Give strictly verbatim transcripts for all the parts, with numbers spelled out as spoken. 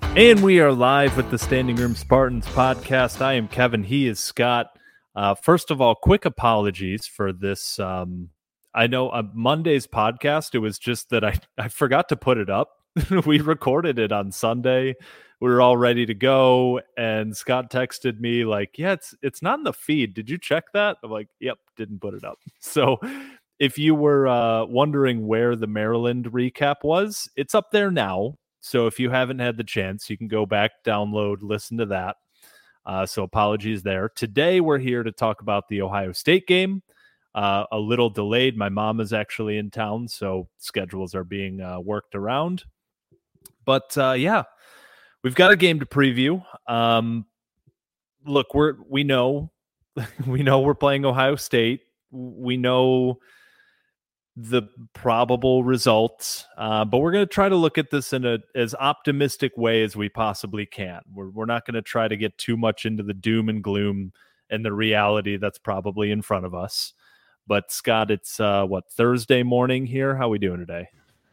And we are live with the Standing Room Spartans podcast. I am Kevin. He is Scott. Uh, first of all, quick apologies for this. Um, I know uh, Monday's podcast, it was just that I, I forgot to put it up. We recorded it on Sunday. We were all ready to go. And Scott texted me like, yeah, it's, it's not in the feed. Did you check that? I'm like, yep, didn't put it up. So if you were uh, wondering where the Maryland recap was, it's up there now. So if you haven't had the chance, you can go back, download, listen to that. Uh, so apologies there. Today, we're here to talk about the Ohio State game. Uh, a little delayed. My mom is actually in town, so schedules are being uh, worked around. But uh, yeah, we've got a game to preview. Um, look, we're we know we know we're playing Ohio State. We know the probable results, uh, but we're going to try to look at this in a as optimistic way as we possibly can. We're we're not going to try to get too much into the doom and gloom and the reality that's probably in front of us. But Scott, it's uh, what, Thursday morning here. How are we doing today?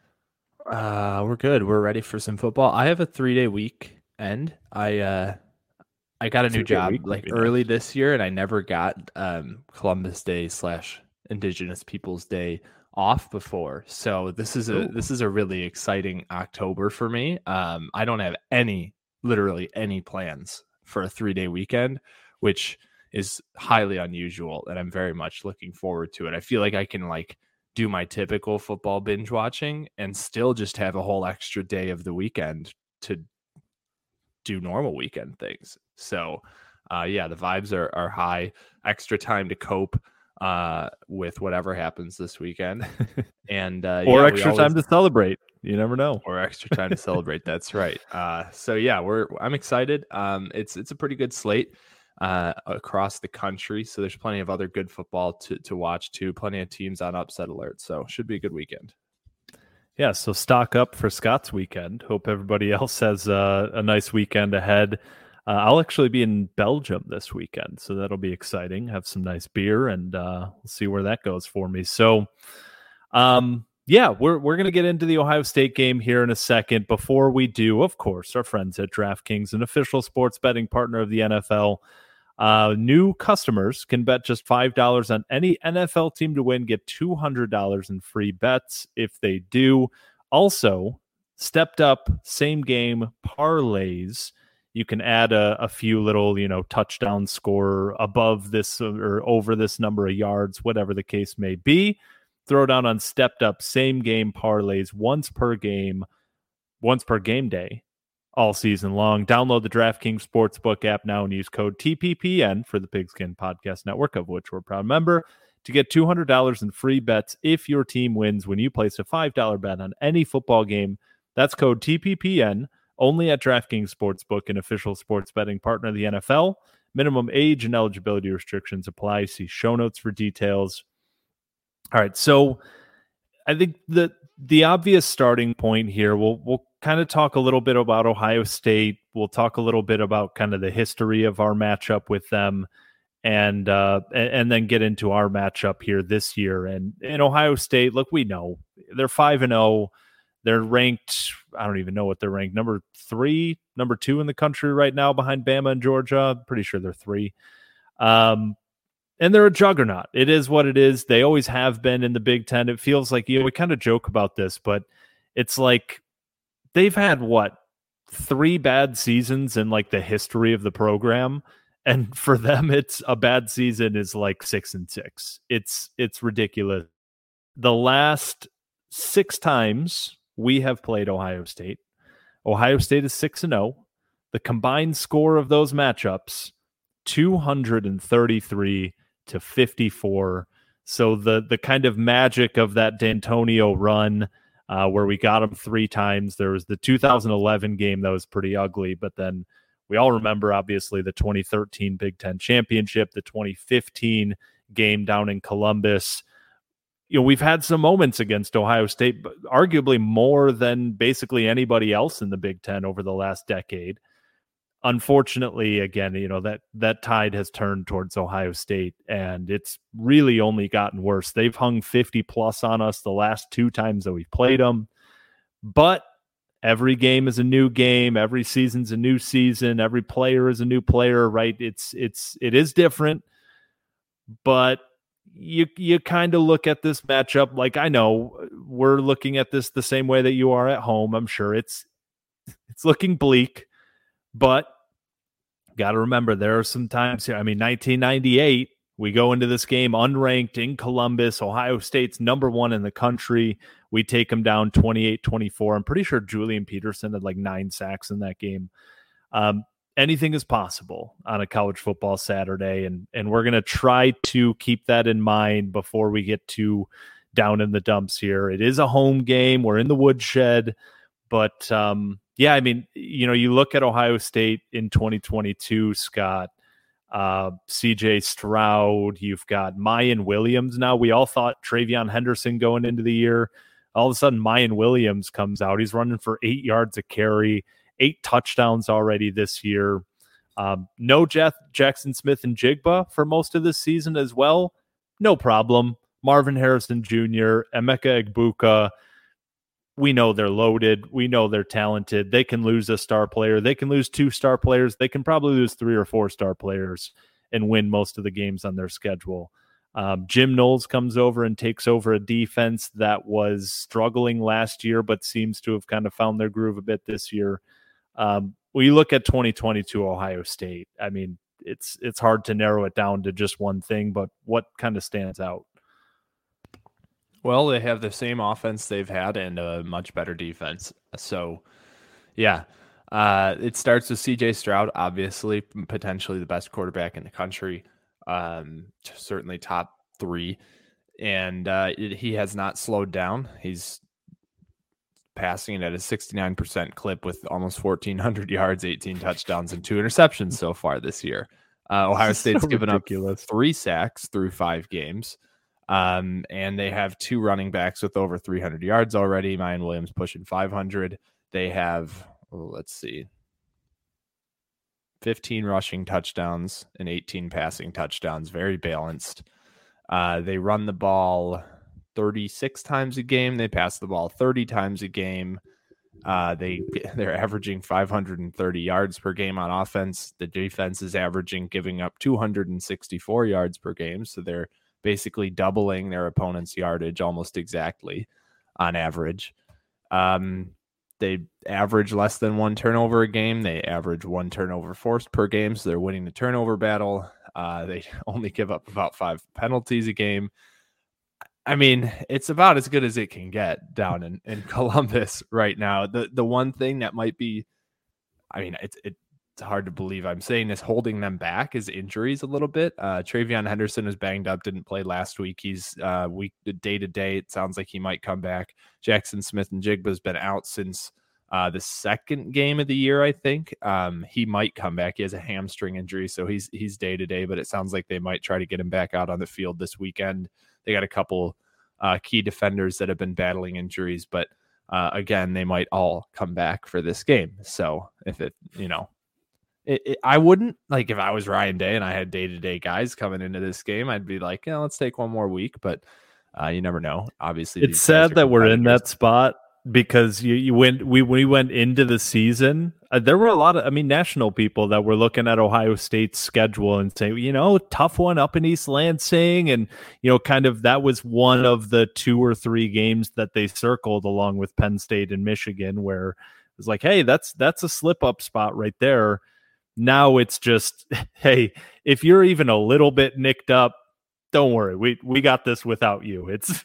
Uh, we're good. We're ready for some football. I have a three-day weekend. I uh, I got a new job like early nice. this year, and I never got um, Columbus Day slash Indigenous Peoples Day off before. So this is a Ooh. this is a really exciting October for me. Um, I don't have any, literally any plans for a three-day weekend, which is highly unusual, and I'm very much looking forward to it. I feel like I can like do my typical football binge watching and still just have a whole extra day of the weekend to do normal weekend things. So uh, yeah, the vibes are are high. Extra time to cope uh with whatever happens this weekend, and uh or yeah, extra always, time to celebrate. You never know. Or extra time to celebrate. That's right. Uh so yeah, we're I'm excited. Um it's it's a pretty good slate uh across the country, so there's plenty of other good football to to watch too. Plenty of teams on upset alert, so should be a good weekend. Yeah, so stock up for Scott's weekend. Hope everybody else has uh, a nice weekend ahead. Uh, I'll actually be in Belgium this weekend, so that'll be exciting. Have some nice beer, and uh, we'll see where that goes for me. So, um, yeah, we're we're gonna get into the Ohio State game here in a second. Before we do, of course, our friends at DraftKings, an official sports betting partner of the N F L. Uh, new customers can bet just five dollars on any N F L team to win, get two hundred dollars in free bets if they do. Also, stepped up same game parlays. You can add a, a few little, you know, touchdown score above this or over this number of yards, whatever the case may be. Throw down on stepped up same game parlays once per game, once per game day, all season long. Download the DraftKings Sportsbook app now and use code T P P N for the Pigskin Podcast Network, of which we're a proud member, to get two hundred dollars in free bets if your team wins when you place a five dollars bet on any football game. That's code T P P N, only at DraftKings Sportsbook, an official sports betting partner of the N F L. Minimum age and eligibility restrictions apply. See show notes for details. All right, so I think that the obvious starting point here, we'll we'll kind of talk a little bit about Ohio State. We'll talk a little bit about kind of the history of our matchup with them, and uh, and, and then get into our matchup here this year. And in Ohio State, look, we know they're five and zero. They're ranked, I don't even know what they're ranked, number three, number two in the country right now behind Bama and Georgia. I'm pretty sure they're three. Um, and they're a juggernaut. It is what it is. They always have been in the Big Ten. It feels like, you know, we kind of joke about this, but it's like they've had, what, three bad seasons in like the history of the program. And for them, it's a bad season is like six and six. It's, it's ridiculous. The last six times we have played Ohio State, Ohio State is six and oh. The combined score of those matchups, two hundred thirty-three to fifty-four. So the the kind of magic of that D'Antonio run, uh, where we got them three times. There was the two thousand eleven game that was pretty ugly, but then we all remember, obviously, the twenty thirteen Big Ten championship, the twenty fifteen game down in Columbus. You know, we've had some moments against Ohio State, but arguably more than basically anybody else in the Big Ten over the last decade. Unfortunately, again, you know, that that tide has turned towards Ohio State, and it's really only gotten worse. They've hung fifty plus on us the last two times that we've played them. But every game is a new game. Every season's a new season. Every player is a new player, right? It's, it's, it is different, but you, you kind of look at this matchup. Like, I know we're looking at this the same way that you are at home. I'm sure it's, it's looking bleak, but got to remember there are some times here. I mean, nineteen ninety-eight, we go into this game unranked in Columbus. Ohio State's number one in the country. We take them down twenty-eight twenty-four. I'm pretty sure Julian Peterson had like nine sacks in that game. Um, anything is possible on a college football Saturday, and and we're going to try to keep that in mind before we get too down in the dumps here. It is a home game. We're in the woodshed, but um, yeah, I mean, you know, you look at Ohio State in twenty twenty-two, Scott, uh, C J Stroud, you've got Mayan Williams now. We all thought Travion Henderson going into the year. All of a sudden, Mayan Williams comes out. He's running for eight yards a carry, eight touchdowns already this year. Um, no Jeff, Jackson Smith and Jigba for most of this season as well. No problem. Marvin Harrison Junior, Emeka Egbuka, we know they're loaded. We know they're talented. They can lose a star player. They can lose two star players. They can probably lose three or four star players and win most of the games on their schedule. Um, Jim Knowles comes over and takes over a defense that was struggling last year, but seems to have kind of found their groove a bit this year. Um, when you look at twenty twenty-two Ohio State, I mean, it's it's hard to narrow it down to just one thing, but what kind of stands out? Well, they have the same offense they've had and a much better defense. So, yeah, uh, it starts with C J Stroud, obviously, potentially the best quarterback in the country, um, certainly top three. And uh, it, he has not slowed down. He's passing at a sixty-nine percent clip with almost fourteen hundred yards, eighteen touchdowns, and two interceptions so far this year. Uh, Ohio State's so given ridiculous. up three sacks through five games. Um, and they have two running backs with over three hundred yards already. Mayan Williams pushing five hundred. They have, oh, let's see, fifteen rushing touchdowns and eighteen passing touchdowns. Very balanced. Uh, they run the ball thirty-six times a game. They pass the ball thirty times a game. Uh, they, they're averaging five hundred thirty yards per game on offense. The defense is averaging giving up two hundred sixty-four yards per game. So they're basically doubling their opponent's yardage almost exactly on average. Um, they average less than one turnover a game. They average one turnover forced per game, so they're winning the turnover battle. Uh, they only give up about five penalties a game. I mean, it's about as good as it can get down in, in Columbus right now. The the one thing that might be, I mean, it's it, it's hard to believe I'm saying this, holding them back is injuries a little bit. Uh, Travion Henderson is banged up, didn't play last week. He's uh, week day to day. It sounds like he might come back. Jackson Smith and Jigba has been out since uh, the second game of the year, I think. Um, he might come back. He has a hamstring injury, so he's he's day to day. But it sounds like they might try to get him back out on the field this weekend. They got a couple uh, key defenders that have been battling injuries, but uh, again, they might all come back for this game. So if it, you know. It, it, I wouldn't, like, if I was Ryan Day and I had day-to-day guys coming into this game, I'd be like, yeah, let's take one more week, but uh, you never know. Obviously, it's sad that we're in that spot because you, you went, we, we went into the season. Uh, there were a lot of, I mean, national people that were looking at Ohio State's schedule and saying, you know, tough one up in East Lansing. And, you know, kind of that was one of the two or three games that they circled along with Penn State and Michigan, where it was like, hey, that's, that's a slip up spot right there. Now it's just, hey, if you're even a little bit nicked up, don't worry. We we got this without you. It's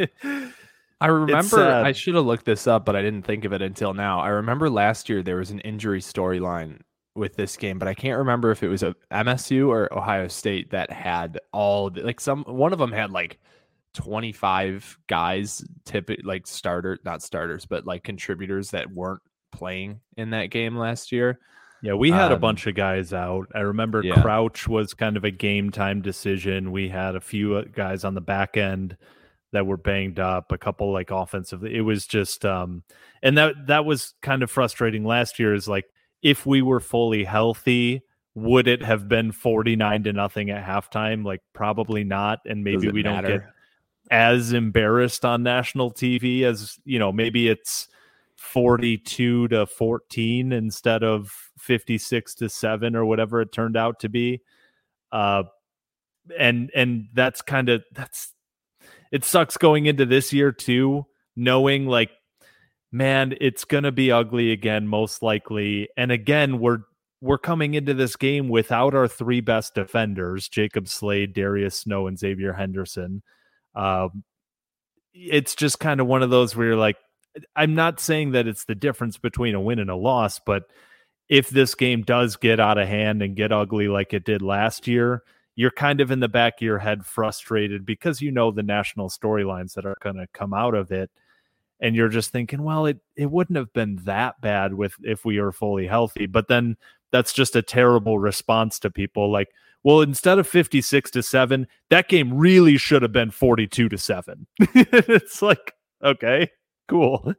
I remember I should have looked this up, but I didn't think of it until now. I remember last year there was an injury storyline with this game, but I can't remember if it was a M S U or Ohio State that had all the, like some one of them had like twenty-five guys, typically like starter, not starters, but like contributors that weren't playing in that game last year. Yeah, we had um, a bunch of guys out. I remember yeah. Crouch was kind of a game time decision. We had a few guys on the back end that were banged up, a couple like offensive. It was just, um, and that that was kind of frustrating last year is like, if we were fully healthy, would it have been forty-nine to nothing at halftime? Like probably not. And maybe we matter? don't get as embarrassed on national T V as, you know, maybe it's forty-two to fourteen instead of fifty-six to seven or whatever it turned out to be. Uh, and and that's kind of that's it sucks going into this year too, knowing like, man, it's gonna be ugly again, most likely. And again, we're we're coming into this game without our three best defenders, Jacob Slade, Darius Snow, and Xavier Henderson. Um, it's just kind of one of those where you're like, I'm not saying that it's the difference between a win and a loss, but if this game does get out of hand and get ugly like it did last year, you're kind of in the back of your head frustrated because you know the national storylines that are going to come out of it. And you're just thinking, well, it, it wouldn't have been that bad with if we were fully healthy. But then that's just a terrible response to people. Like, well, instead of fifty-six to seven, that game really should have been forty-two to seven. It's like, okay, cool.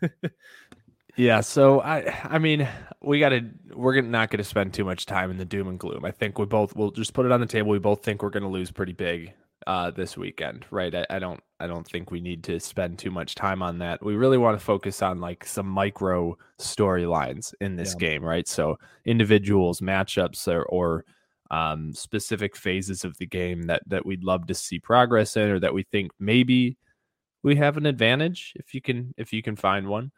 Yeah, so I I mean, we got to we're not going to spend too much time in the doom and gloom. I think we both we'll just put it on the table. We both think we're going to lose pretty big uh this weekend, right? I, I don't I don't think we need to spend too much time on that. We really want to focus on like some micro storylines in this yeah. game, right? So individuals, matchups, or, or um specific phases of the game that that we'd love to see progress in, or that we think maybe we have an advantage if you can if you can find one.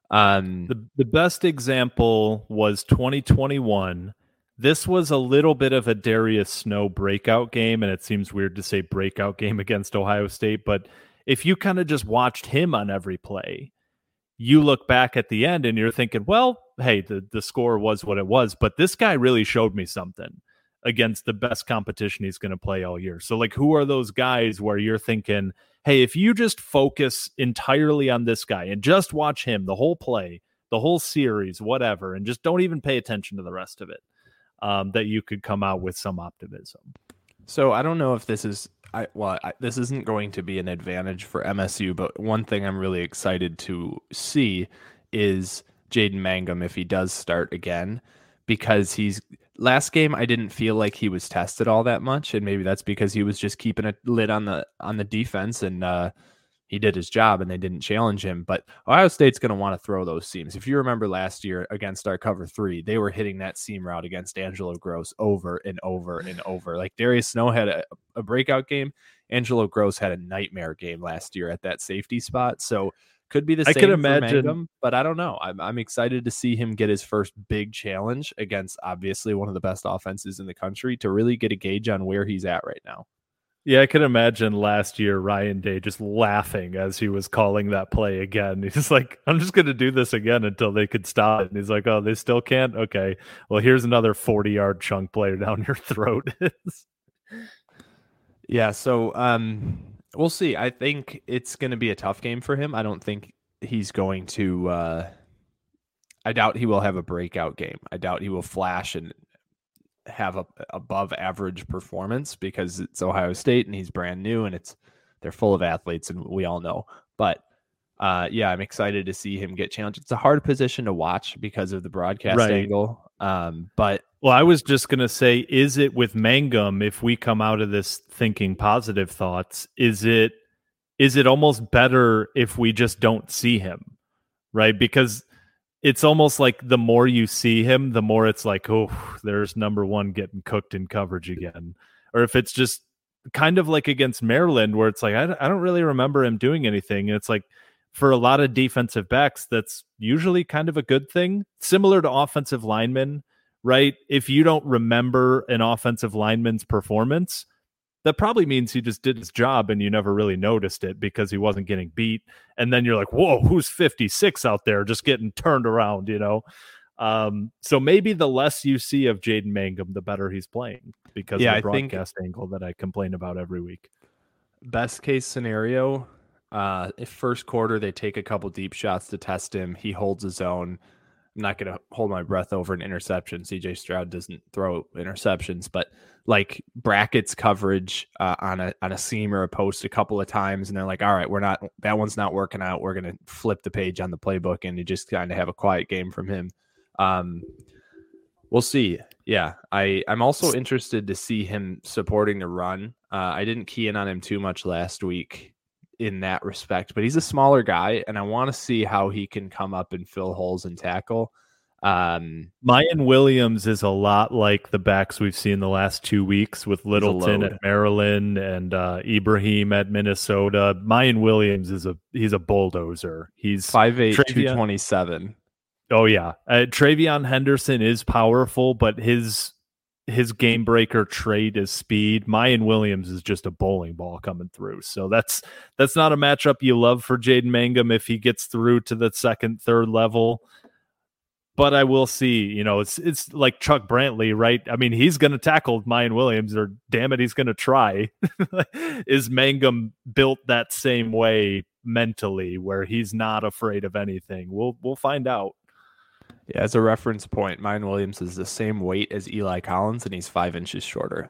Um, the the best example was twenty twenty-one. This was a little bit of a Darius Snow breakout game, and it seems weird to say breakout game against Ohio State, but if you kind of just watched him on every play, you look back at the end and you're thinking, well, hey, the, the score was what it was, but this guy really showed me something against the best competition he's going to play all year. So, like, who are those guys where you're thinking, hey, if you just focus entirely on this guy and just watch him the whole play, the whole series, whatever, and just don't even pay attention to the rest of it, um, that you could come out with some optimism. So I don't know if this is, I well, I, this isn't going to be an advantage for M S U, but one thing I'm really excited to see is Jaden Mangum if he does start again, because he's last game I didn't feel like he was tested all that much, and maybe that's because he was just keeping a lid on the on the defense, and uh, he did his job and they didn't challenge him. But Ohio State's going to want to throw those seams. If you remember last year against our cover three, they were hitting that seam route against Angelo Gross over and over and over. Like Darius Snow had a, a breakout game. Angelo Gross had a nightmare game last year at that safety spot. So could be the same I could imagine, for Mangum, but I don't know. I'm, I'm excited to see him get his first big challenge against obviously one of the best offenses in the country to really get a gauge on where he's at right now. Yeah, I could imagine last year Ryan Day just laughing as he was calling that play again. He's like, I'm just going to do this again until they could stop it. And he's like, oh, they still can't? Okay, well, here's another forty-yard chunk play down your throat. Yeah, so um, we'll see. I think it's going to be a tough game for him. I don't think he's going to uh, – I doubt he will have a breakout game. I doubt he will flash and – have a above average performance because it's Ohio State and he's brand new and it's they're full of athletes and we all know. But uh, yeah, I'm excited to see him get challenged. It's a hard position to watch because of the broadcast right. angle. Um, but well, I was just gonna say, is it with Mangum? If we come out of this thinking positive thoughts, is it is it almost better if we just don't see him, right? Because it's almost like the more you see him, the more it's like, oh, there's number one getting cooked in coverage again. Or if it's just kind of like against Maryland, where it's like, I, I don't really remember him doing anything. And it's like, for a lot of defensive backs, that's usually kind of a good thing. Similar to offensive linemen, right? If you don't remember an offensive lineman's performance, that probably means he just did his job and you never really noticed it because he wasn't getting beat. And then you're like, whoa, who's fifty-six out there just getting turned around, you know? Um, so maybe the less you see of Jaden Mangum, the better he's playing because yeah, of the broadcast think angle that I complain about every week. Best case scenario, uh, if first quarter they take a couple deep shots to test him, he holds his own. I'm not going to hold my breath over an interception. C J Stroud doesn't throw interceptions, but like brackets coverage uh, on a on a seam or a post a couple of times, and they're like, all right, we're not that one's not working out. We're going to flip the page on the playbook, and you just kind of have a quiet game from him. Um, we'll see. Yeah, I I'm also interested to see him supporting the run. Uh, I didn't key in on him too much last week. in that respect, but he's a smaller guy, and I want to see how he can come up and fill holes and tackle. Um, Mayan Williams is a lot like the backs we've seen the last two weeks with Littleton at Maryland and uh, Ibrahim at Minnesota. Mayan Williams is a he's a bulldozer. He's five eight, two twenty-seven. Oh yeah, uh, Travion Henderson is powerful, but his his game breaker trait is speed. Mayan Williams is just a bowling ball coming through. So that's that's not a matchup you love for Jaden Mangum if he gets through to the second, third level. But I will see, you know, it's it's like Chuck Brantley, right? I mean, he's going to tackle Mayan Williams, or damn it, he's going to try. Is Mangum built that same way mentally, where he's not afraid of anything? We'll we'll find out. Yeah, as a reference point, Mayan Williams is the same weight as Eli Collins, and he's five inches shorter.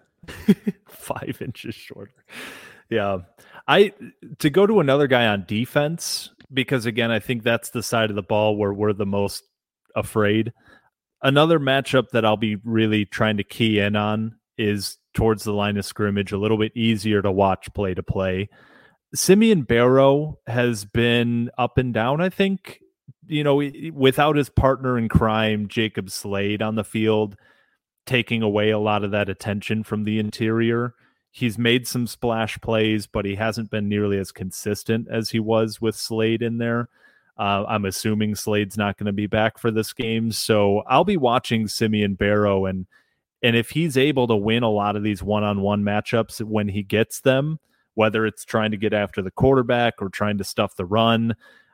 Five inches shorter. Yeah. I to go to another guy on defense, because again, I think that's the side of the ball where we're the most afraid. Another matchup that I'll be really trying to key in on is towards the line of scrimmage, a little bit easier to watch play to play. Simeon Barrow has been up and down, I think. You know, without his partner in crime, Jacob Slade, on the field, taking away a lot of that attention from the interior. He's made some splash plays, but he hasn't been nearly as consistent as he was with Slade in there. Uh, I'm assuming Slade's not going to be back for this game, so I'll be watching Simeon Barrow, and and if he's able to win a lot of these one-on-one matchups when he gets them, whether it's trying to get after the quarterback or trying to stuff the run,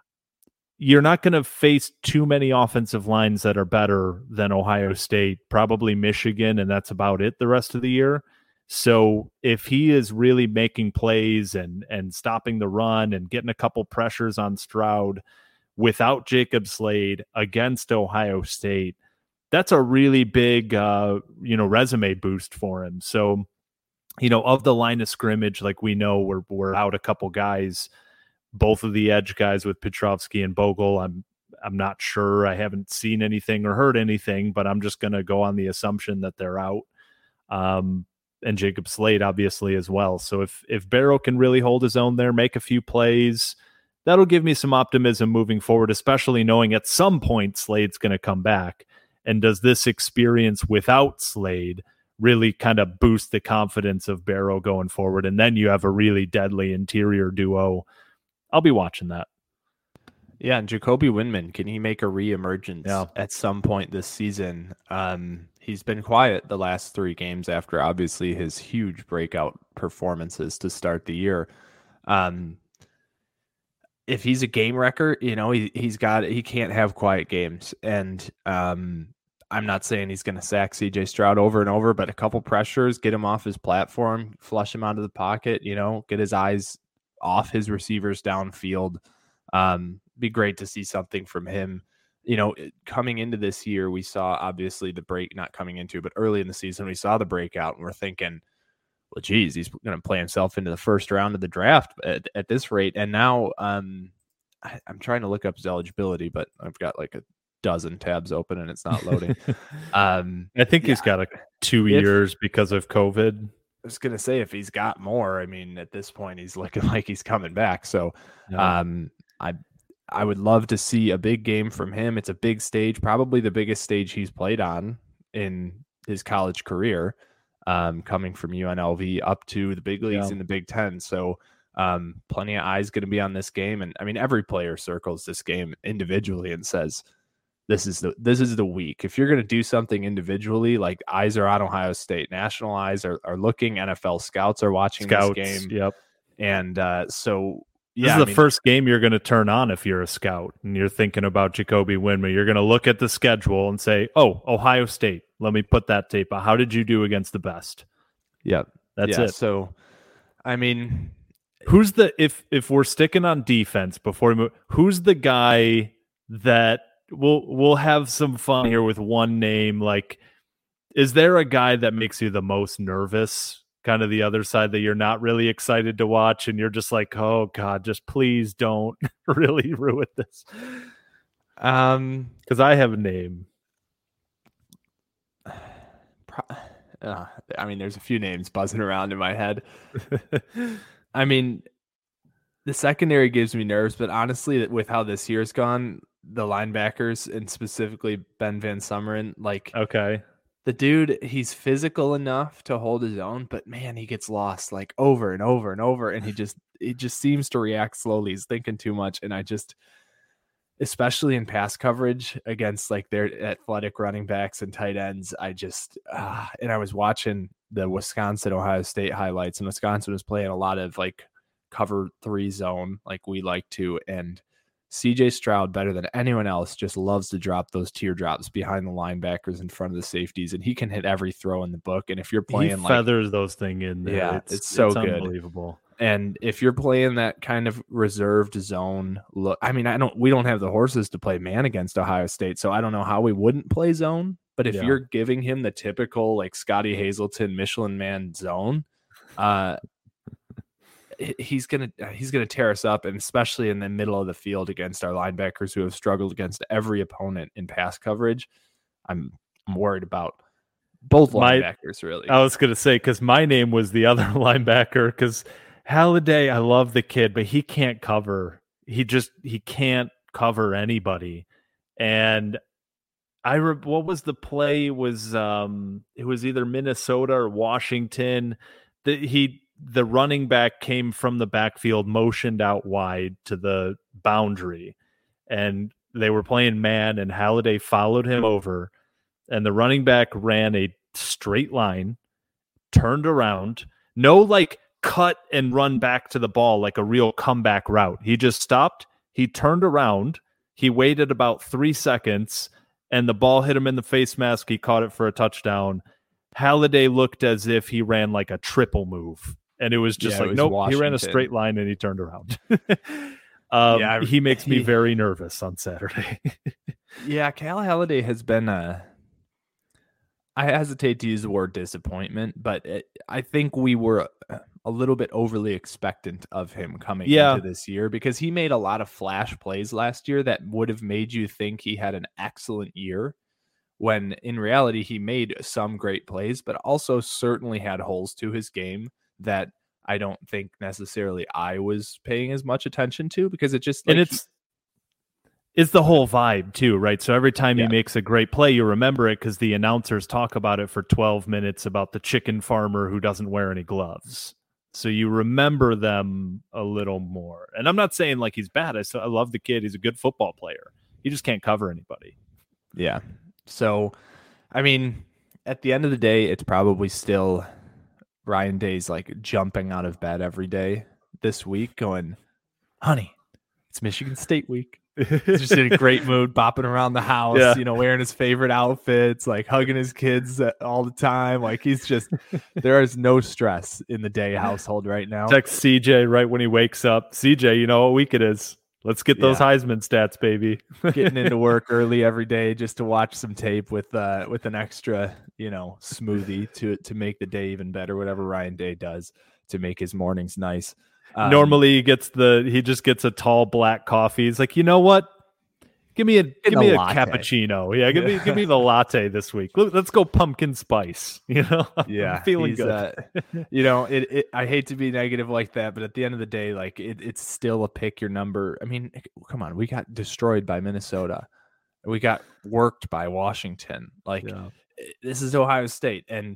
you're not going to face too many offensive lines that are better than Ohio State, probably Michigan, and that's about it the rest of the year. So if he is really making plays and and stopping the run and getting a couple pressures on Stroud without Jacob Slade against Ohio State, that's a really big, uh, you know, resume boost for him. So, you know, of the line of scrimmage, like we know, we're we're out a couple guys, both of the edge guys with Petrovsky and Bogle. I'm I'm not sure. I haven't seen anything or heard anything, but I'm just going to go on the assumption that they're out. Um, and Jacob Slade obviously as well. So if if Barrow can really hold his own there, make a few plays, that'll give me some optimism moving forward, especially knowing at some point Slade's going to come back. And does this experience without Slade really kind of boost the confidence of Barrow going forward? And then you have a really deadly interior duo. I'll be watching that. Yeah, and Jacoby Windman, can he make a reemergence yeah. at some point this season? Um, he's been quiet the last three games after obviously his huge breakout performances to start the year. Um, if he's a game wrecker, you know, he, he's got, he can't have quiet games. And um, I'm not saying he's going to sack C J Stroud over and over, but a couple pressures, get him off his platform, flush him out of the pocket, you know, get his eyes off his receivers downfield. Um, be great to see something from him. You know, coming into this year, we saw obviously the break, not coming into, but early in the season, we saw the breakout and we're thinking, well, geez, he's going to play himself into the first round of the draft at, at this rate. And now um, I, I'm trying to look up his eligibility, but I've got like a dozen tabs open and it's not loading. um, I think yeah. he's got a two if, years because of COVID. I was going to say, if he's got more, I mean, at this point, he's looking like he's coming back. So yeah. um, I, I would love to see a big game from him. It's a big stage, probably the biggest stage he's played on in his college career, um, coming from U N L V up to the big leagues yeah. in the Big Ten. So um, plenty of eyes going to be on this game. And I mean, every player circles this game individually and says, this is the, this is the week. If you're going to do something individually, like eyes are on Ohio State, national eyes are, are looking, N F L scouts are watching Scouts, this game. Yep. And uh, so, This yeah, is the I mean, first game you're going to turn on if you're a scout and you're thinking about Jacoby Windman. You're going to look at the schedule and say, oh, Ohio State, let me put that tape out. How did you do against the best? Yeah, that's yeah, it. So, I mean, who's the, if, if we're sticking on defense before we move, who's the guy that we'll, we'll have some fun here with one name? Like, is there a guy that makes you the most nervous? Kind of the other side that you're not really excited to watch and you're just like, oh God, just please don't really ruin this. Um, because I have a name. Pro- uh, I mean, there's a few names buzzing around in my head. I mean, the secondary gives me nerves, but honestly, with how this year's gone, the linebackers and specifically Ben Van Sumeren, like okay, the dude, he's physical enough to hold his own, but man, he gets lost like over and over and over, and he just he just seems to react slowly. He's thinking too much, and I just, especially in pass coverage against like their athletic running backs and tight ends, I just uh, and I was watching the Wisconsin Ohio State highlights, and Wisconsin was playing a lot of like cover three zone like we like to, and C J Stroud, better than anyone else, just loves to drop those teardrops behind the linebackers in front of the safeties, and he can hit every throw in the book. And if you're playing, he feathers like, those thing in there. Yeah, it's, it's so it's good, unbelievable. And if you're playing that kind of reserved zone look, I mean, I don't, we don't have the horses to play man against Ohio State, so I don't know how we wouldn't play zone. But if yeah. you're giving him the typical like Scotty Hazelton Michelin Man zone, uh, he's gonna he's gonna tear us up, and especially in the middle of the field against our linebackers who have struggled against every opponent in pass coverage. I'm, I'm worried about both my, linebackers, really. I was gonna say, because my name was the other linebacker, because Halliday, I love the kid, but he can't cover. He just he can't cover anybody. And I re- what was the play? It was um it was either Minnesota or Washington. That he. The running back came from the backfield, motioned out wide to the boundary, and they were playing man, and Halliday followed him over, and the running back ran a straight line, turned around, no like cut and run back to the ball like a real comeback route. He just stopped, he turned around, he waited about three seconds, and the ball hit him in the face mask. He caught it for a touchdown. Halliday looked as if he ran like a triple move. And it was just yeah, like, was nope, Washington. He ran a straight line and he turned around. um, yeah, he makes me he, very nervous on Saturday. yeah, Cal Halliday has been, uh, I hesitate to use the word disappointment, but it, I think we were a little bit overly expectant of him coming yeah. into this year, because he made a lot of flash plays last year that would have made you think he had an excellent year, when in reality he made some great plays, but also certainly had holes to his game that I don't think necessarily I was paying as much attention to, because it just like, and it's he, it's the whole vibe too, right? So every time yeah. he makes a great play, you remember it because the announcers talk about it for twelve minutes about the chicken farmer who doesn't wear any gloves. So you remember them a little more. And I'm not saying like he's bad. I still, I love the kid. He's a good football player. He just can't cover anybody. Yeah. So, I mean, at the end of the day, it's probably still Ryan Day's like jumping out of bed every day this week going, honey, it's Michigan State week. He's just in a great mood, bopping around the house, yeah. you know, wearing his favorite outfits, like hugging his kids all the time. Like he's just, there is no stress in the Day household right now. Text C J right when he wakes up. C J, you know what week it is. Let's get those yeah. Heisman stats, baby. Getting into work early every day just to watch some tape with uh with an extra, you know, smoothie to to make the day even better. Whatever Ryan Day does to make his mornings nice. Um, Normally he gets the he just gets a tall black coffee. He's like, you know what? Give me a give me a, a cappuccino. Yeah, give yeah. me give me the latte this week. Let's go pumpkin spice. You know, yeah, I'm feeling good. Uh, you know, it, it. I hate to be negative like that, but at the end of the day, like it, it's still a pick your number. I mean, come on, we got destroyed by Minnesota, we got worked by Washington. Like yeah. this is Ohio State, and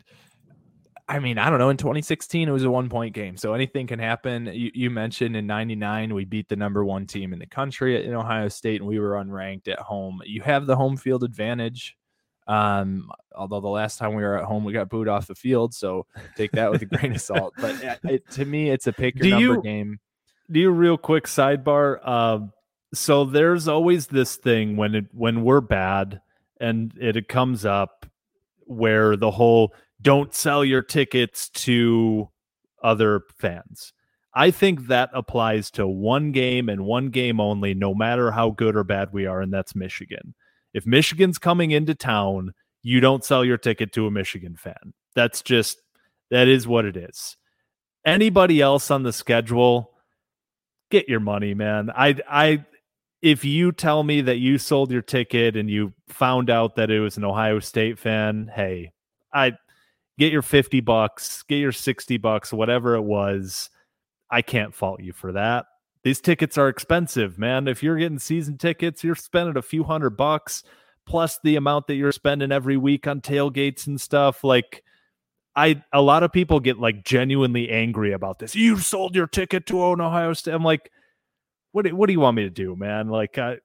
I mean, I don't know. In twenty sixteen, it was a one-point game, so anything can happen. You, you mentioned in ninety-nine, we beat the number one team in the country in Ohio State, and we were unranked at home. You have the home field advantage. Um, although the last time we were at home, we got booed off the field, so take that with a grain of salt. But it, to me, it's a pick your do number you, game. Do you real quick sidebar? Um, so there's always this thing when it when we're bad, and it, it comes up where the whole don't sell your tickets to other fans. I think that applies to one game and one game only, no matter how good or bad we are, and that's Michigan. If Michigan's coming into town, you don't sell your ticket to a Michigan fan. That's just, that is what it is. Anybody else on the schedule, get your money, man. I, I, if you tell me that you sold your ticket and you found out that it was an Ohio State fan, hey, I get your fifty bucks, get your sixty bucks, whatever it was. I can't fault you for that. these tickets are expensive, man. If you're getting season tickets, you're spending a few hundred bucks plus the amount that you're spending every week on tailgates and stuff. Like, I, a lot of people get like genuinely angry about this. You sold your ticket to own Ohio State. I'm like, what do, what do you want me to do, man? Like, I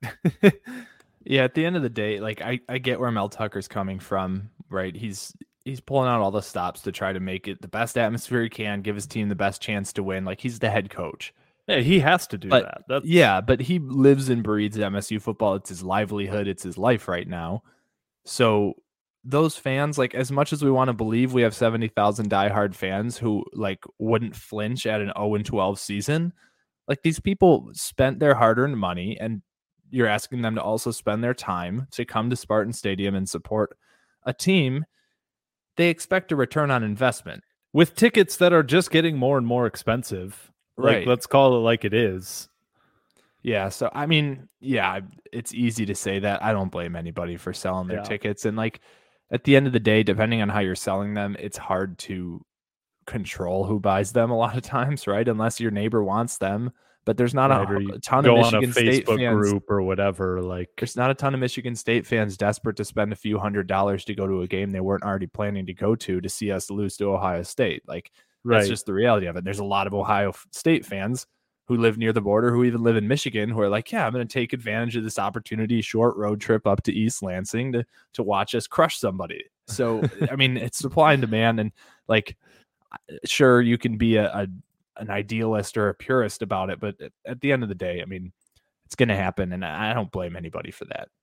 yeah, at the end of the day, like I, I get where Mel Tucker's coming from, right? He's, he's pulling out all the stops to try to make it the best atmosphere he can, give his team the best chance to win. Like, he's the head coach. Yeah, he has to do but, that. That's... Yeah, but he lives and breathes M S U football. It's his livelihood. It's his life right now. So those fans, like, as much as we want to believe we have seventy thousand diehard fans who like wouldn't flinch at an oh and twelve season, like, these people spent their hard-earned money, and you're asking them to also spend their time to come to Spartan Stadium and support a team. They expect a return on investment with tickets that are just getting more and more expensive. Like, right. Let's call it like it is. Yeah. So, I mean, yeah, it's easy to say that. I don't blame anybody for selling their yeah. tickets. And like, at the end of the day, depending on how you're selling them, it's hard to control who buys them a lot of times, right? Unless your neighbor wants them. But there's not right, a, a ton of Michigan on a State Facebook fans, group or whatever. Like, there's not a ton of Michigan State fans desperate to spend a few hundred dollars to go to a game they weren't already planning to go to to see us lose to Ohio State. Like, right. That's just the reality of it. There's a lot of Ohio State fans who live near the border, who even live in Michigan, who are like, yeah, I'm going to take advantage of this opportunity, short road trip up to East Lansing to to watch us crush somebody. So, I mean, it's supply and demand. And like, sure, you can be a, a an idealist or a purist about it, but at the end of the day, I mean, it's going to happen, and I don't blame anybody for that.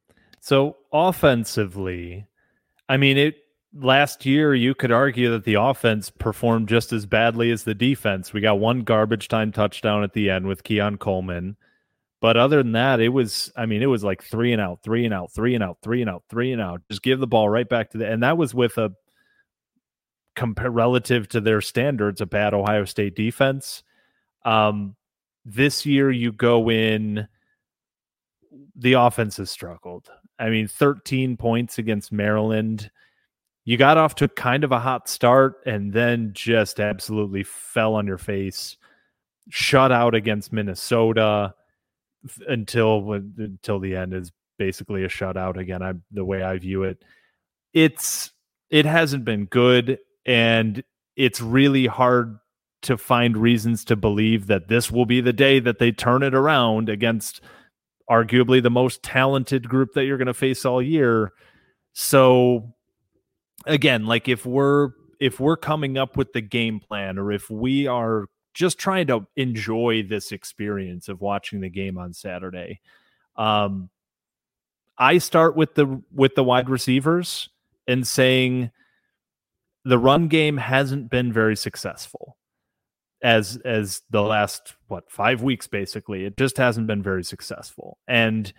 So offensively, I mean, it last year you could argue that the offense performed just as badly as the defense. We got one garbage time touchdown at the end with Keon Coleman, but other than that, it was, I mean, it was like three and out, three and out, three and out, three and out, three and out. Just give the ball right back to the, and that was with a compare relative to their standards, a bad Ohio State defense. Um, this year you go in, the offense has struggled. I mean, thirteen points against Maryland. You got off to kind of a hot start and then just absolutely fell on your face. Shut out against Minnesota until until the end is basically a shutout again. I the way I view it, it's it hasn't been good, and it's really hard to find reasons to believe that this will be the day that they turn it around against arguably the most talented group that you're going to face all year. So again, like if we're if we're coming up with the game plan, or if we are just trying to enjoy this experience of watching the game on Saturday, um, I start with the with the wide receivers and saying the run game hasn't been very successful as as the last what five weeks basically. It just hasn't been very successful. And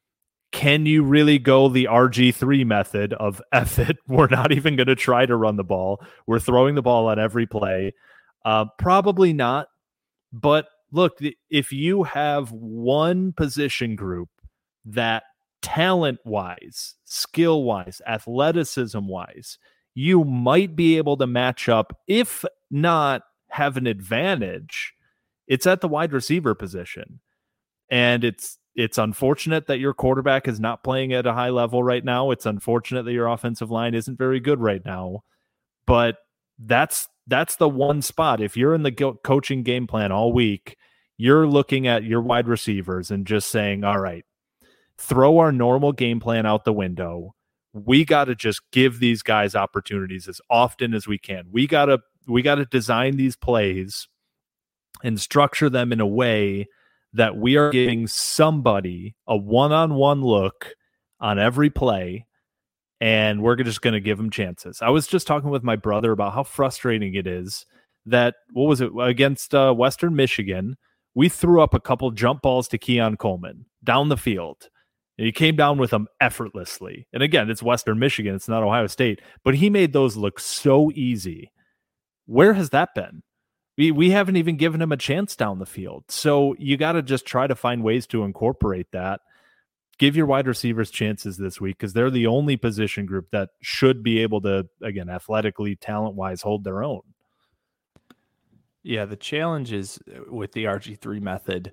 can you really go the R G three method of F it? We're not even going to try to run the ball. We're throwing the ball on every play. Uh, probably not. But look, if you have one position group that talent-wise, skill-wise, athleticism-wise, you might be able to match up, if not have an advantage, it's at the wide receiver position. And it's It's unfortunate that your quarterback is not playing at a high level right now. It's unfortunate that your offensive line isn't very good right now. But that's that's the one spot. If you're in the coaching game plan all week, you're looking at your wide receivers and just saying, all right, throw our normal game plan out the window. We got to just give these guys opportunities as often as we can. We got to we got to design these plays and structure them in a way that we are giving somebody a one-on-one look on every play, and we're just going to give them chances. I was just talking with my brother about how frustrating it is that, what was it, against uh, Western Michigan, we threw up a couple jump balls to Keon Coleman down the field. And he came down with them effortlessly. And again, it's Western Michigan, it's not Ohio State, but he made those look so easy. Where has that been? We we haven't even given him a chance down the field. So you got to just try to find ways to incorporate that. Give your wide receivers chances this week, because they're the only position group that should be able to, again, athletically, talent-wise, hold their own. Yeah, the challenge is with the R G three method.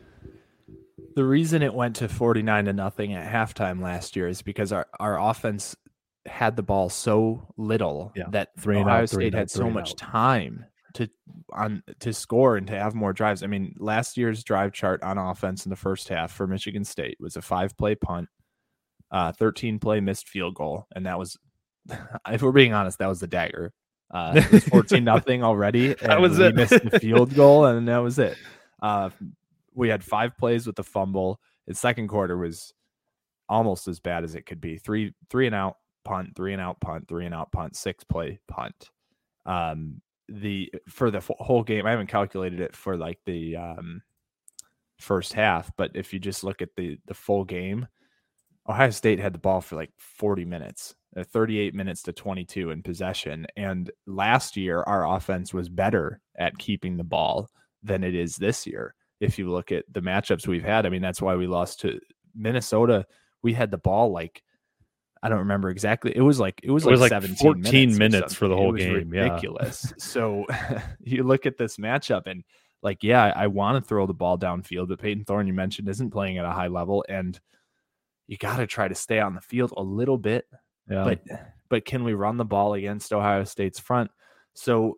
The reason it went to forty-nine to nothing at halftime last year is because our, our offense had the ball so little yeah. that three Ohio out, State had out, so much out. time to on to score and to have more drives. I mean, last year's drive chart on offense in the first half for Michigan State was a five-play punt, uh, thirteen-play missed field goal, and that was, if we're being honest, that was the dagger. Uh, it was fourteen nothing already, and that was we it. missed the field goal, and that was it. Uh, we had five plays with the fumble. The second quarter was almost as bad as it could be. Three, three and out punt, three and out punt, three and out punt, six play punt. Um, the for the f- whole game, I haven't calculated it for like the um, first half, but if you just look at the the full game, Ohio State had the ball for like forty minutes, uh, thirty-eight minutes to twenty-two in possession. And last year, our offense was better at keeping the ball than it is this year. If you look at the matchups we've had, I mean, that's why we lost to Minnesota. We had the ball like, I don't remember exactly. It was like, it was, it was like, like seventeen fourteen minutes, minutes for the whole it was game. Ridiculous. Yeah. So you look at this matchup and like, yeah, I, I want to throw the ball downfield, but Peyton Thorne, you mentioned, isn't playing at a high level, and you got to try to stay on the field a little bit. Yeah. But, but can we run the ball against Ohio State's front? So,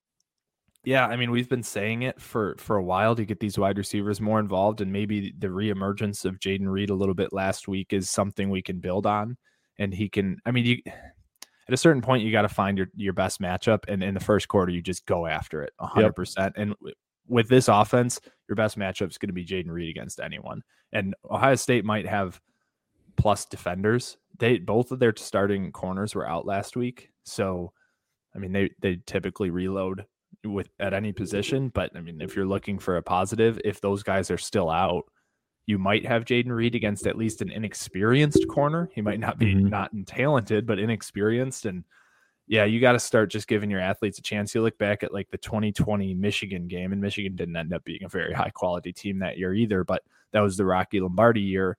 yeah, I mean, we've been saying it for, for a while to get these wide receivers more involved, and maybe the reemergence of Jayden Reed a little bit last week is something we can build on. And he can, I mean, you at a certain point, you got to find your, your best matchup. And in the first quarter, you just go after it one hundred percent. Yep. And w- with this offense, your best matchup is going to be Jayden Reed against anyone. And Ohio State might have plus defenders. They both of their starting corners were out last week. So, I mean, they, they typically reload with at any position, but I mean, if you're looking for a positive, if those guys are still out, you might have Jayden Reed against at least an inexperienced corner. He might not be mm-hmm. not talented, but inexperienced. And yeah, you got to start just giving your athletes a chance. You look back at like the twenty twenty Michigan game, and Michigan didn't end up being a very high quality team that year either, but that was the Rocky Lombardi year.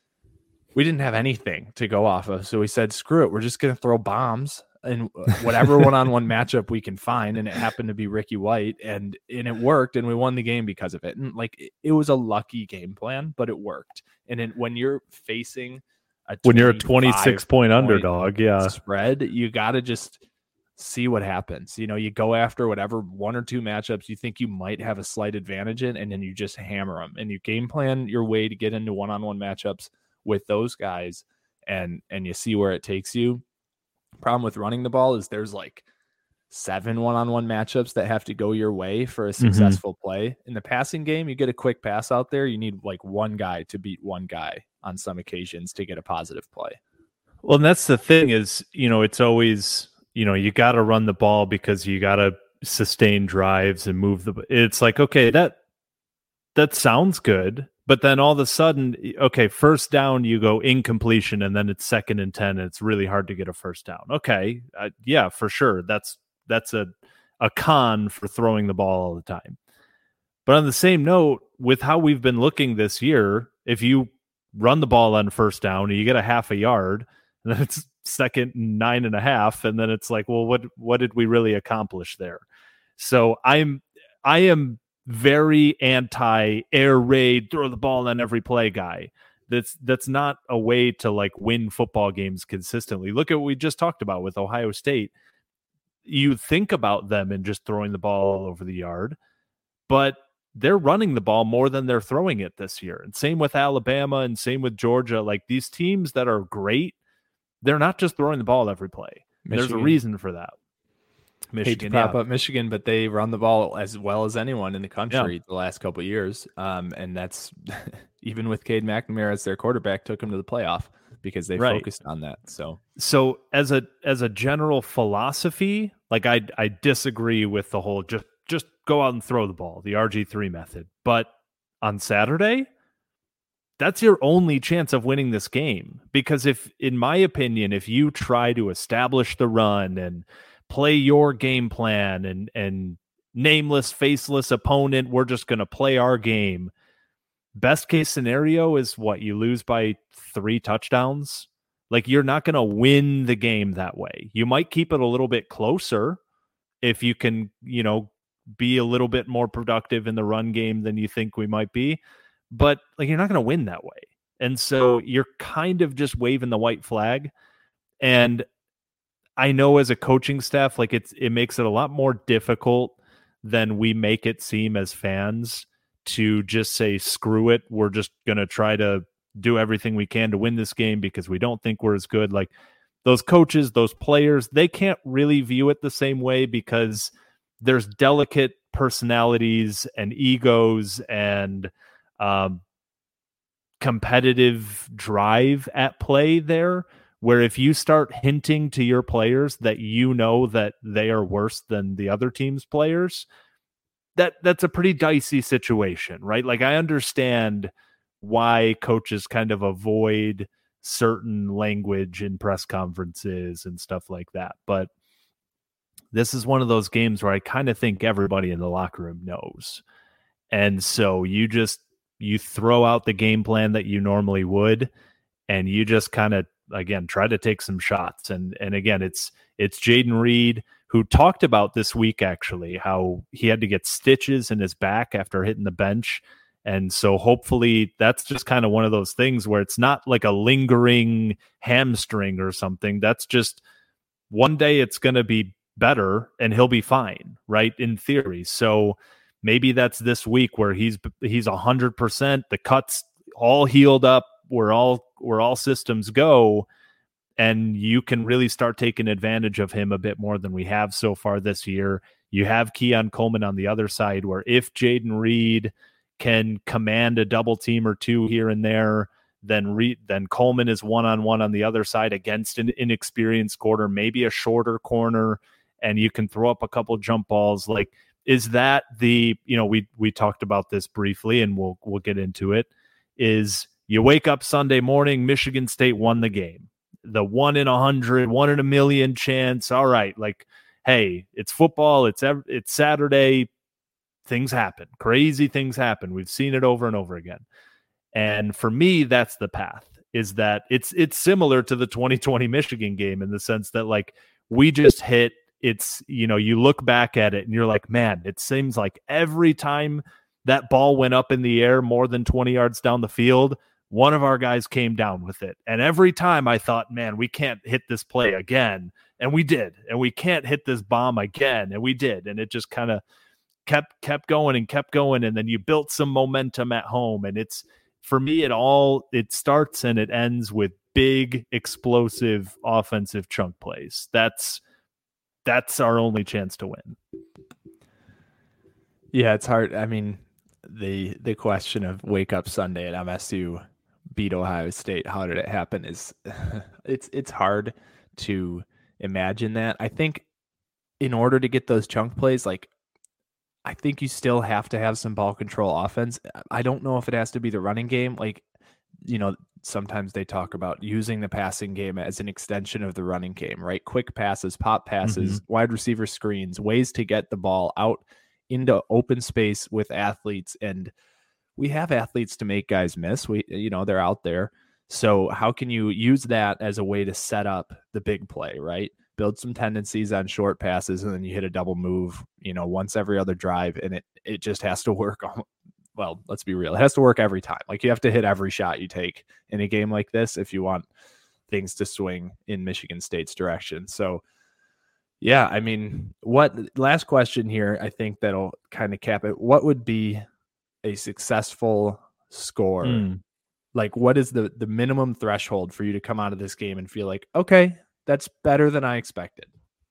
We didn't have anything to go off of. So we said, screw it. We're just going to throw bombs and whatever one-on-one matchup we can find. And it happened to be Ricky White, and, and it worked, and we won the game because of it. And like, it, it was a lucky game plan, but it worked. And then when you're facing a when you're a twenty-six point underdog, yeah, spread, you got to just see what happens. You know, you go after whatever one or two matchups you think you might have a slight advantage in, and then you just hammer them, and you game plan your way to get into one-on-one matchups with those guys, and and you see where it takes you. Problem with running the ball is there's like seven one-on-one matchups that have to go your way for a successful mm-hmm. play. In the passing game, you get a quick pass out there, you need like one guy to beat one guy on some occasions to get a positive play. Well, and that's the thing is, you know, it's always, you know, you got to run the ball because you got to sustain drives and move the, it's like, okay, that, that sounds good. But then all of a sudden, okay, first down, you go incompletion, and then it's second and ten, and it's really hard to get a first down. Okay, uh, yeah, for sure. That's that's a, a con for throwing the ball all the time. But on the same note, with how we've been looking this year, if you run the ball on first down and you get a half a yard, and then it's second and nine and a half, and then it's like, well, what what did we really accomplish there? So I'm I am very anti air raid, throw the ball on every play guy. That's that's not a way to like win football games consistently. Look at what we just talked about with Ohio State. You think about them and just throwing the ball all over the yard, but they're running the ball more than they're throwing it this year. And same with Alabama and same with Georgia. Like these teams that are great, they're not just throwing the ball every play. Michigan. There's a reason for that. Michigan, hate to prop yeah. up Michigan, but they run the ball as well as anyone in the country yeah. the last couple of years. Um, and that's even with Cade McNamara as their quarterback, took them to the playoff because they right. focused on that. So, so as a as a general philosophy, like I I disagree with the whole just just go out and throw the ball, the R G three method. But on Saturday, that's your only chance of winning this game, because if, in my opinion, if you try to establish the run and play your game plan and and nameless, faceless opponent, we're just going to play our game. Best case scenario is what? You lose by three touchdowns. Like, you're not going to win the game that way. You might keep it a little bit closer if you can, you know, be a little bit more productive in the run game than you think we might be, but like you're not going to win that way. And so you're kind of just waving the white flag. And I know as a coaching staff, like it's it makes it a lot more difficult than we make it seem as fans to just say, screw it. We're just going to try to do everything we can to win this game because we don't think we're as good. Like those coaches, those players, they can't really view it the same way because there's delicate personalities and egos and um, competitive drive at play there, where if you start hinting to your players that you know that they are worse than the other team's players, that that's a pretty dicey situation, right? Like I understand why coaches kind of avoid certain language in press conferences and stuff like that. But this is one of those games where I kind of think everybody in the locker room knows. And so you just, you throw out the game plan that you normally would, and you just kind of, again, try to take some shots. And, and again, it's, it's Jayden Reed, who talked about this week, actually, how he had to get stitches in his back after hitting the bench. And so hopefully that's just kind of one of those things where it's not like a lingering hamstring or something. That's just one day it's going to be better and he'll be fine, right? In theory. So maybe that's this week where he's, he's a hundred percent, the cuts all healed up. We're all, we're all systems go. And you can really start taking advantage of him a bit more than we have so far this year. You have Keon Coleman on the other side, where if Jayden Reed can command a double team or two here and there, then Reed, then Coleman is one-on-one on the other side against an inexperienced corner, maybe a shorter corner, and you can throw up a couple jump balls. Like, is that the, you know, we we talked about this briefly, and we'll we'll get into it, is you wake up Sunday morning, Michigan State won the game. The one in a hundred, one in a million chance. All right. Like, hey, it's football. It's, it's Saturday. Things happen. Crazy things happen. We've seen it over and over again. And for me, that's the path, is that it's, it's similar to the twenty twenty Michigan game in the sense that, like, we just hit, it's, you know, you look back at it and you're like, man, it seems like every time that ball went up in the air more than twenty yards down the field, one of our guys came down with it. And every time I thought, man, we can't hit this play again. And we did. And we can't hit this bomb again. And we did. And it just kind of kept, kept going and kept going. And then you built some momentum at home. And it's, for me, it all, it starts and it ends with big, explosive offensive chunk plays. That's, that's our only chance to win. Yeah, it's hard. I mean, the, the question of wake up Sunday at M S U, beat Ohio State, how did it happen, is it's it's hard to imagine that. I think in order to get those chunk plays, like, I think you still have to have some ball control offense. I don't know if it has to be the running game. Like, you know, sometimes they talk about using the passing game as an extension of the running game, right? Quick passes, pop passes, mm-hmm. wide receiver screens, ways to get the ball out into open space with athletes. And we have athletes to make guys miss. We, you know, they're out there. So how can you use that as a way to set up the big play, right? Build some tendencies on short passes, and then you hit a double move, you know, once every other drive, and it, it just has to work. Well, let's be real. It has to work every time. Like, you have to hit every shot you take in a game like this if you want things to swing in Michigan State's direction. So yeah, I mean, what, last question here, I think that'll kind of cap it. What would be a successful score? Mm. Like, what is the the minimum threshold for you to come out of this game and feel like, okay, that's better than I expected?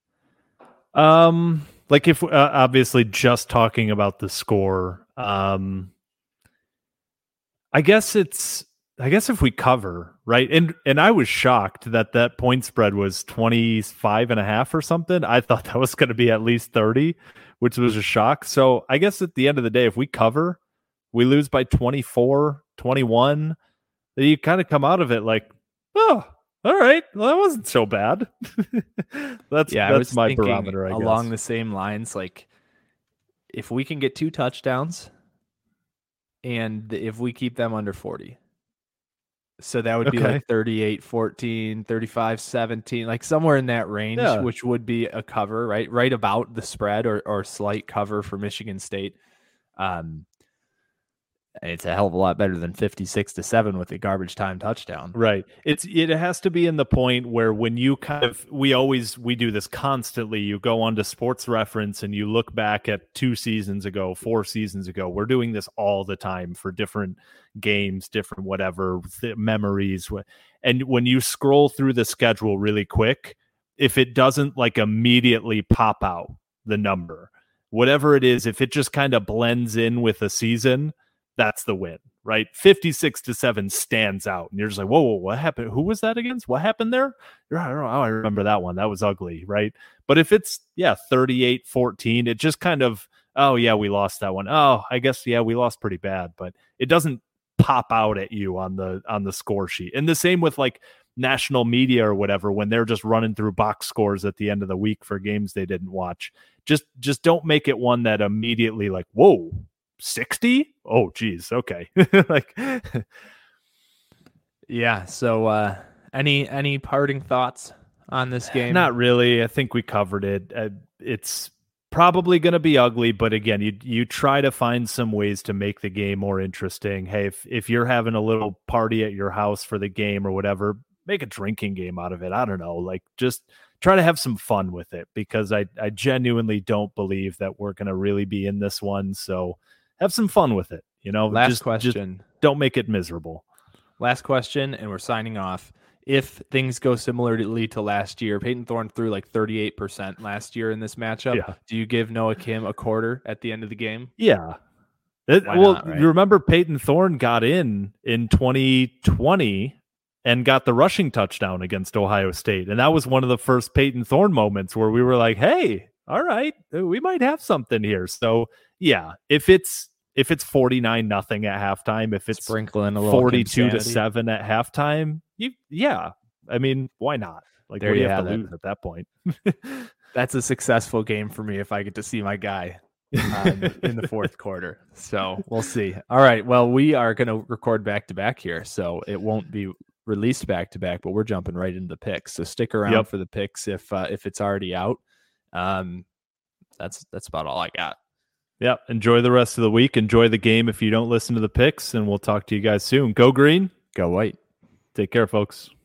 Um, like, if uh, obviously just talking about the score, um, I guess it's, I guess if we cover, right? And and I was shocked that that point spread was twenty-five and a half or something. I thought that was going to be at least thirty, which was a shock. So I guess at the end of the day, if we cover, we lose by twenty-four, twenty-one, then you kind of come out of it like, oh, all right, well, that wasn't so bad. that's yeah, that's I was my barometer, I guess. Along the same lines, like, if we can get two touchdowns and if we keep them under forty, So that would be Okay. like thirty-eight fourteen, thirty-five seventeen, like somewhere in that range, Yeah. which would be a cover, right? Right about the spread or, or slight cover for Michigan State. Um, it's a hell of a lot better than fifty-six to seven with a garbage time touchdown. Right. It's it has to be in the point where when you kind of we always we do this constantly. You go onto Sports Reference and you look back at two seasons ago, four seasons ago. We're doing this all the time for different games, different whatever th- memories. And when you scroll through the schedule really quick, if it doesn't like immediately pop out the number, whatever it is, if it just kind of blends in with a season, that's the win, right? fifty-six to seven stands out. And you're just like, whoa, whoa, what happened? Who was that against? What happened there? I don't know. I remember that one. That was ugly, right? But if it's, yeah, thirty-eight fourteen, it just kind of, oh, yeah, we lost that one. Oh, I guess, yeah, we lost pretty bad. But it doesn't pop out at you on the on the score sheet. And the same with like national media or whatever, when they're just running through box scores at the end of the week for games they didn't watch. Just just don't make it one that immediately like, whoa, sixty? Oh, geez. Okay. Like, yeah. So, uh, any any parting thoughts on this game? Not really. I think we covered it. Uh, it's probably going to be ugly, but again, you you try to find some ways to make the game more interesting. Hey, if if you're having a little party at your house for the game or whatever, make a drinking game out of it. I don't know. Like, just try to have some fun with it, because I I genuinely don't believe that we're going to really be in this one. So have some fun with it, you know. Last just, question. Just don't make it miserable. Last question, and we're signing off. If things go similarly to last year, Peyton Thorne threw like thirty-eight percent last year in this matchup. Yeah. Do you give Noah Kim a quarter at the end of the game? Yeah. It, well, not, right? You remember Peyton Thorne got in in twenty twenty and got the rushing touchdown against Ohio State. And that was one of the first Peyton Thorne moments where we were like, hey, all right, we might have something here. So, yeah, if it's If it's forty-nine nothing at halftime, if it's sprinkling a little forty-two to seven at halftime, you yeah, I mean, why not? Like, there what do you you have to have lose at that point? That's a successful game for me if I get to see my guy um, in the fourth quarter. So we'll see. All right. Well, we are going to record back to back here, so it won't be released back to back, but we're jumping right into the picks. So stick around yep. for the picks if uh, if it's already out. Um, that's that's about all I got. Yeah, enjoy the rest of the week. Enjoy the game if you don't listen to the picks, and we'll talk to you guys soon. Go green. Go white. Take care, folks.